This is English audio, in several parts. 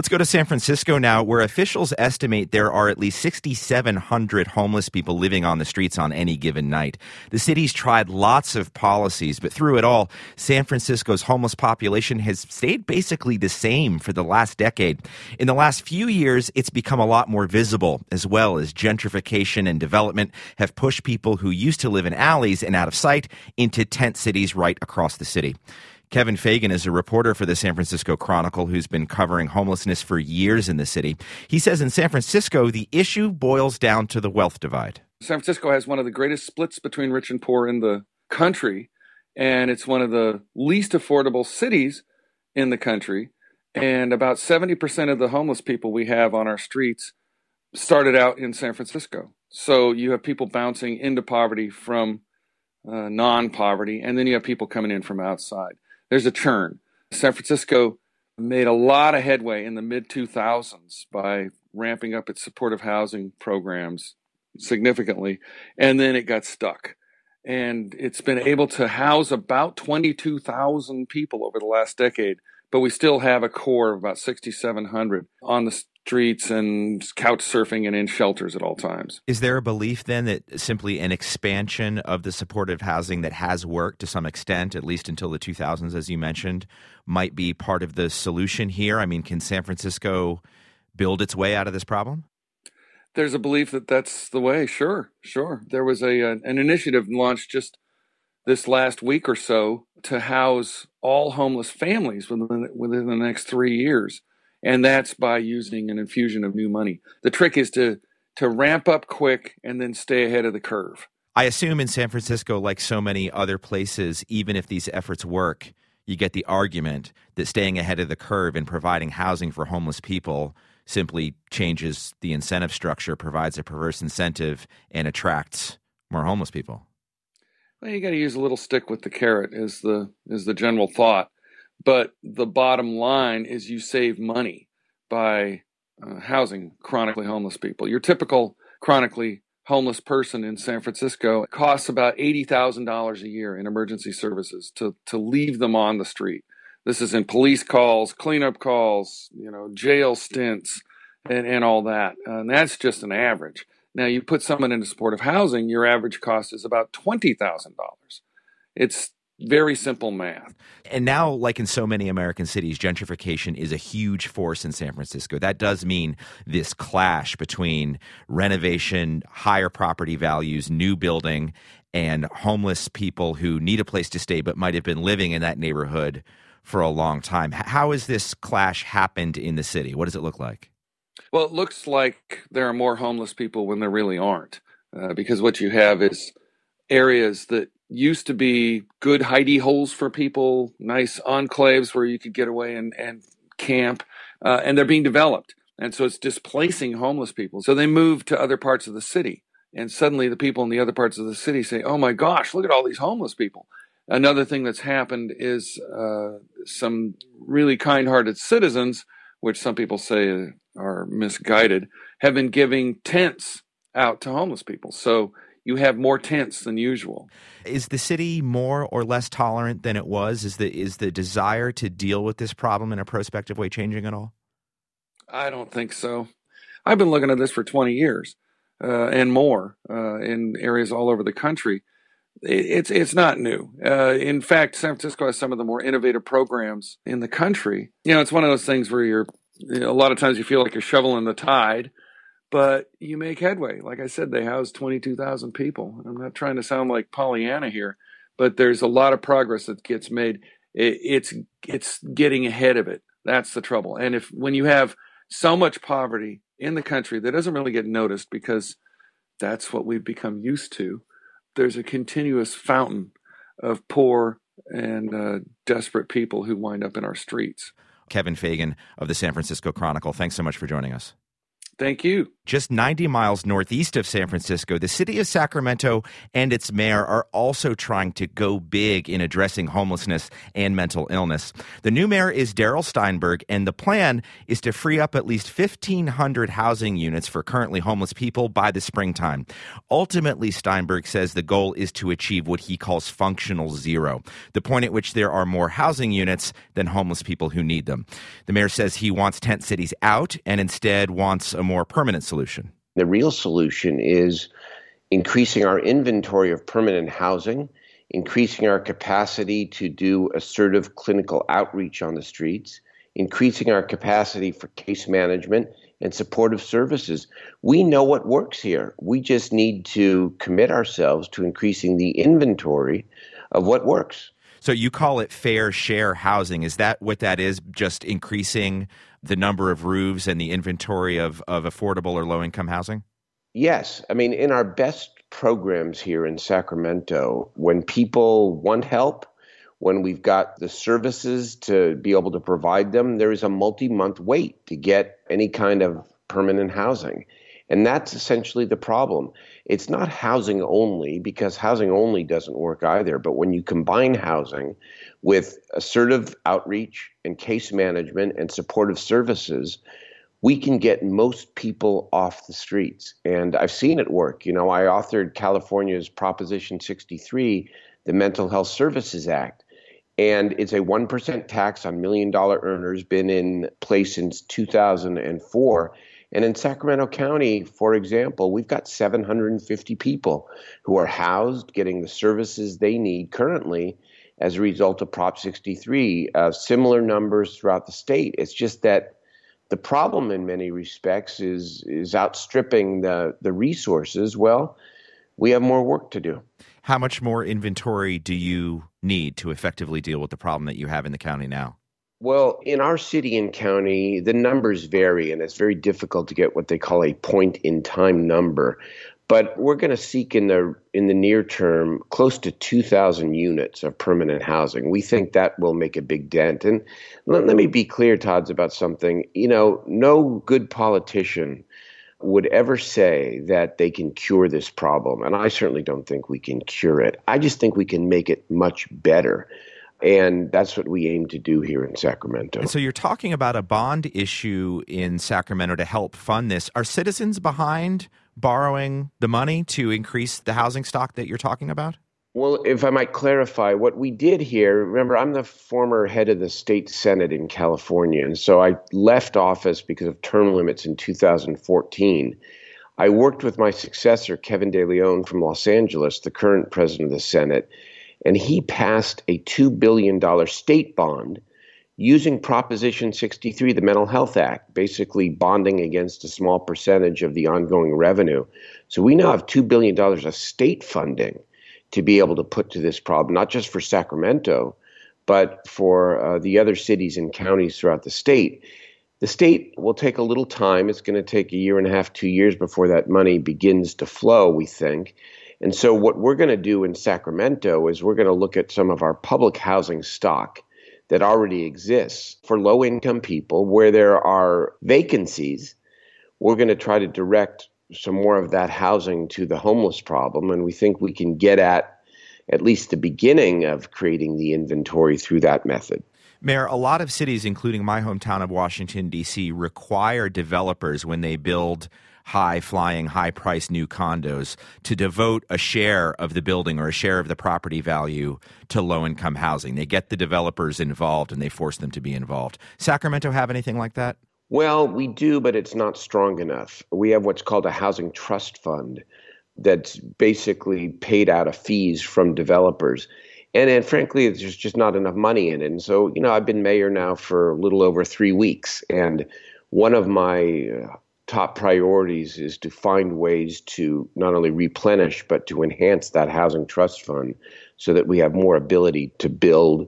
Let's go to San Francisco now, where officials estimate there are at least 6,700 homeless people living on the streets on any given night. The city's tried lots of policies, but through it all, San Francisco's homeless population has stayed basically the same for the last decade. In the last few years, it's become a lot more visible, as well as gentrification and development have pushed people who used to live in alleys and out of sight into tent cities right across the city. Kevin Fagan is a reporter for the San Francisco Chronicle who's been covering homelessness for years in the city. He says in San Francisco, the issue boils down to the wealth divide. San Francisco has one of the greatest splits between rich and poor in the country, and it's one of the least affordable cities in the country. And about 70% of the homeless people we have on our streets started out in San Francisco. So you have people bouncing into poverty from non-poverty, and then you have people coming in from outside. There's a churn. San Francisco made a lot of headway in the mid-2000s by ramping up its supportive housing programs significantly, and then it got stuck. And it's been able to house about 22,000 people over the last decade, but we still have a core of about 6,700 on the streets and couch surfing and in shelters at all times. Is there a belief then that simply an expansion of the supportive housing that has worked to some extent, at least until the 2000s, as you mentioned, might be part of the solution here? I mean, can San Francisco build its way out of this problem? There's a belief that that's the way. Sure. There was an initiative launched just this last week or so to house all homeless families within the next 3 years. And that's by using an infusion of new money. The trick is to ramp up quick and then stay ahead of the curve. I assume in San Francisco, like so many other places, even if these efforts work, you get the argument that staying ahead of the curve and providing housing for homeless people simply changes the incentive structure, provides a perverse incentive, and attracts more homeless people. Well, you got to use a little stick with the carrot is the general thought. But the bottom line is you save money by housing chronically homeless people. Your typical chronically homeless person in San Francisco costs about $80,000 a year in emergency services to leave them on the street. This is in police calls, cleanup calls, jail stints, and all that. And that's just an average. Now, you put someone into supportive housing, your average cost is about $20,000. It's very simple math. And now, like in so many American cities, gentrification is a huge force in San Francisco. That does mean this clash between renovation, higher property values, new building, and homeless people who need a place to stay but might have been living in that neighborhood for a long time. How has this clash happened in the city? What does it look like? Well, it looks like there are more homeless people when there really aren't, because what you have is areas that used to be good hidey holes for people, nice enclaves where you could get away and camp, and they're being developed. And so it's displacing homeless people. So they move to other parts of the city. And suddenly the people in the other parts of the city say, oh my gosh, look at all these homeless people. Another thing that's happened is some really kind-hearted citizens, which some people say are misguided, have been giving tents out to homeless people. So you have more tents than usual. Is the city more or less tolerant than it was? Is the desire to deal with this problem in a prospective way changing at all? I don't think so. I've been looking at this for 20 years and more in areas all over the country. It's not new. In fact, San Francisco has some of the more innovative programs in the country. It's one of those things where a lot of times you feel like you're shoveling the tide, but you make headway. Like I said, they house 22,000 people. I'm not trying to sound like Pollyanna here, but there's a lot of progress that gets made. It's getting ahead of it. That's the trouble. And when you have so much poverty in the country that doesn't really get noticed because that's what we've become used to, there's a continuous fountain of poor and desperate people who wind up in our streets. Kevin Fagan of the San Francisco Chronicle, thanks so much for joining us. Thank you. Just 90 miles northeast of San Francisco, the city of Sacramento and its mayor are also trying to go big in addressing homelessness and mental illness. The new mayor is Darrell Steinberg, and the plan is to free up at least 1,500 housing units for currently homeless people by the springtime. Ultimately, Steinberg says the goal is to achieve what he calls functional zero, the point at which there are more housing units than homeless people who need them. The mayor says he wants tent cities out and instead wants a more permanent solution. The real solution is increasing our inventory of permanent housing, increasing our capacity to do assertive clinical outreach on the streets, increasing our capacity for case management and supportive services. We know what works here. We just need to commit ourselves to increasing the inventory of what works. So you call it fair share housing. Is that what that is? Just increasing the number of roofs and the inventory of affordable or low-income housing? Yes. I mean, in our best programs here in Sacramento, when people want help, when we've got the services to be able to provide them, there is a multi-month wait to get any kind of permanent housing. And that's essentially the problem. It's not housing only, because housing only doesn't work either. But when you combine housing with assertive outreach and case management and supportive services, we can get most people off the streets. And I've seen it work. You know, I authored California's Proposition 63, the Mental Health Services Act. And it's a 1% tax on $1 million earners, been in place since 2004. And in Sacramento County, for example, we've got 750 people who are housed, getting the services they need currently as a result of Prop 63. Similar numbers throughout the state. It's just that the problem in many respects is outstripping the resources. Well, we have more work to do. How much more inventory do you need to effectively deal with the problem that you have in the county now? Well, in our city and county, the numbers vary, and it's very difficult to get what they call a point-in-time number. But we're going to seek in the near term close to 2,000 units of permanent housing. We think that will make a big dent. And let me be clear, Todd, about something. You know, no good politician would ever say that they can cure this problem. And I certainly don't think we can cure it. I just think we can make it much better. And that's what we aim to do here in Sacramento. And so you're talking about a bond issue in Sacramento to help fund this. Are citizens behind borrowing the money to increase the housing stock that you're talking about? Well, if I might clarify, what we did here, remember, I'm the former head of the state Senate in California, and so I left office because of term limits in 2014. I worked with my successor, Kevin De Leon from Los Angeles, the current president of the Senate, and he passed a $2 billion state bond using Proposition 63, the Mental Health Act, basically bonding against a small percentage of the ongoing revenue. So we now have $2 billion of state funding to be able to put to this problem, not just for Sacramento, but for the other cities and counties throughout the state. The state will take a little time. It's going to take a year and a half, 2 years before that money begins to flow, we think. And so what we're going to do in Sacramento is we're going to look at some of our public housing stock that already exists for low-income people where there are vacancies. We're going to try to direct some more of that housing to the homeless problem, and we think we can get at least the beginning of creating the inventory through that method. Mayor, a lot of cities, including my hometown of Washington, D.C., require developers when they build high-flying, high-priced new condos to devote a share of the building or a share of the property value to low-income housing. They get the developers involved and they force them to be involved. Sacramento have anything like that? Well, we do, but it's not strong enough. We have what's called a housing trust fund that's basically paid out of fees from developers. And frankly, there's just not enough money in it. And so, you know, I've been mayor now for a little over 3 weeks, and one of my top priorities is to find ways to not only replenish, but to enhance that housing trust fund so that we have more ability to build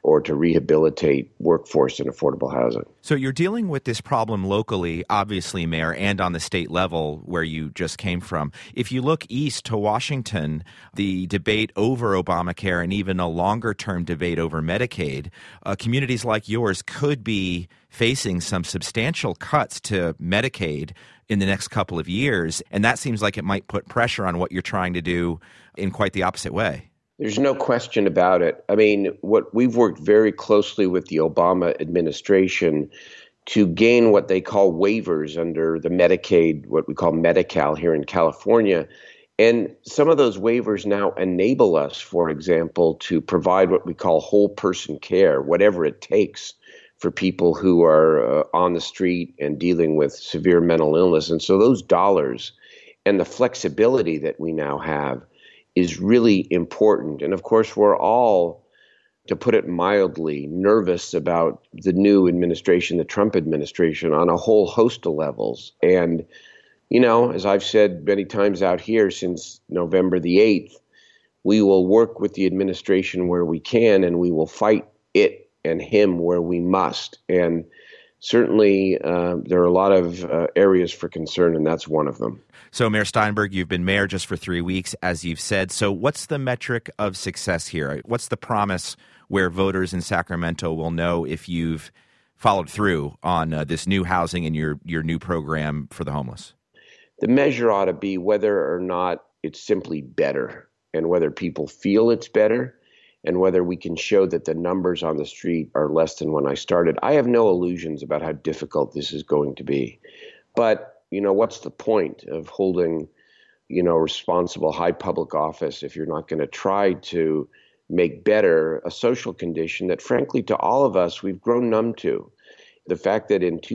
or to rehabilitate workforce and affordable housing. So you're dealing with this problem locally, obviously, Mayor, and on the state level where you just came from. If you look east to Washington, the debate over Obamacare and even a longer-term debate over Medicaid, communities like yours could be facing some substantial cuts to Medicaid in the next couple of years, and that seems like it might put pressure on what you're trying to do in quite the opposite way. There's no question about it. I mean, we've worked very closely with the Obama administration to gain what they call waivers under the Medicaid, what we call Medi-Cal here in California. And some of those waivers now enable us, for example, to provide what we call whole person care, whatever it takes for people who are on the street and dealing with severe mental illness. And so those dollars and the flexibility that we now have is really important. And of course, we're all, to put it mildly, nervous about the new administration, the Trump administration, on a whole host of levels. And, you know, as I've said many times out here since November the 8th, we will work with the administration where we can, and we will fight it and him where we must. And certainly there are a lot of areas for concern, and that's one of them. So, Mayor Steinberg, you've been mayor just for 3 weeks, as you've said. So what's the metric of success here? What's the promise where voters in Sacramento will know if you've followed through on this new housing and your new program for the homeless? The measure ought to be whether or not it's simply better, and whether people feel it's better, and whether we can show that the numbers on the street are less than when I started. I have no illusions about how difficult this is going to be. But you know, what's the point of holding, responsible high public office if you're not going to try to make better a social condition that, frankly, to all of us, we've grown numb to? The fact that in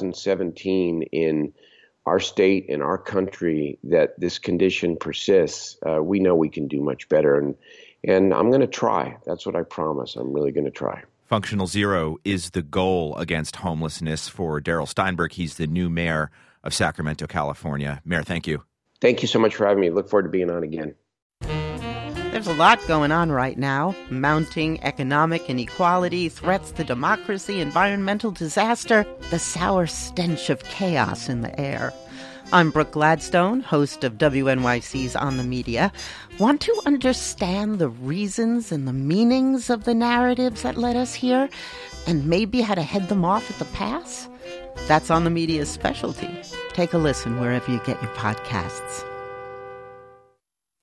2017, in our state, in our country, that this condition persists, we know we can do much better. And I'm going to try. That's what I promise. I'm really going to try. Functional Zero is the goal against homelessness for Darrell Steinberg. He's the new mayor of Sacramento, California. Mayor, thank you. Thank you so much for having me. Look forward to being on again. There's a lot going on right now. Mounting economic inequality, threats to democracy, environmental disaster, the sour stench of chaos in the air. I'm Brooke Gladstone, host of WNYC's On the Media. Want to understand the reasons and the meanings of the narratives that led us here, and maybe how to head them off at the pass? That's On the Media's specialty. Take a listen wherever you get your podcasts.